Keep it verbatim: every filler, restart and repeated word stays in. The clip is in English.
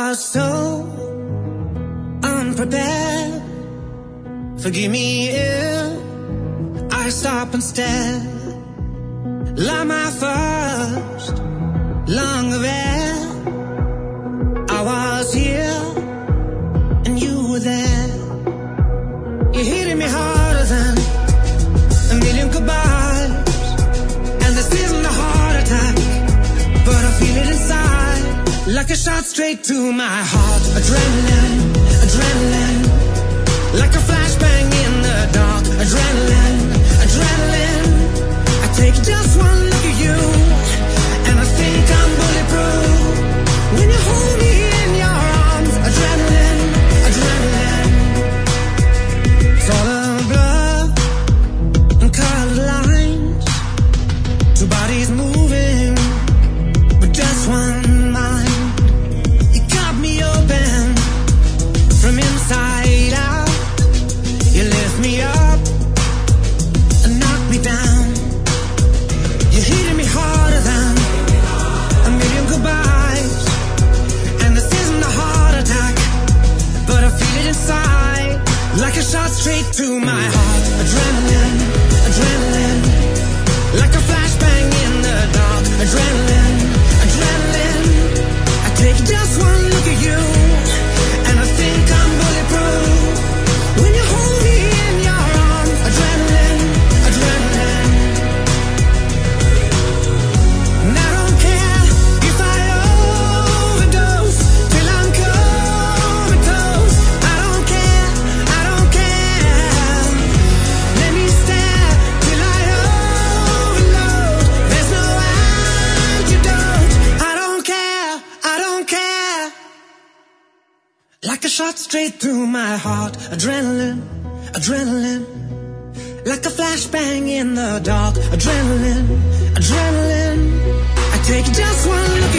was so unprepared. Forgive me if I stop and stare. Like my first lung of air, I was here and you were there. You hitting me harder than a million goodbyes. And this isn't a heart attack, but I feel it inside, like a shot straight to my heart. Adrenaline, adrenaline, like a flashbang in the dark. Adrenaline, adrenaline, I take just one look at you and I think I'm bulletproof. When you hold me in your arms, adrenaline, adrenaline, it's all a blur and colored lines. Two bodies moving, but just one mind. You got me open from inside out. You lift me up and knock me down. You're hitting me harder than a million goodbyes. And this isn't a heart attack, but I feel it inside, like a shot straight to my heart. Adrenaline, adrenaline, like a flashbang in the dark. Adrenaline, adrenaline, I take just one look at you and I think I'm bulletproof. When you hold me in your arms, adrenaline, adrenaline, and I don't care if I overdose till I'm comatose. I don't care, I don't care. Let me stare till I overload. There's no antidote. I don't care, I don't care. Like a shot straight through my heart. Adrenaline, adrenaline, like a flashbang in the dark. Adrenaline, adrenaline, I take just one look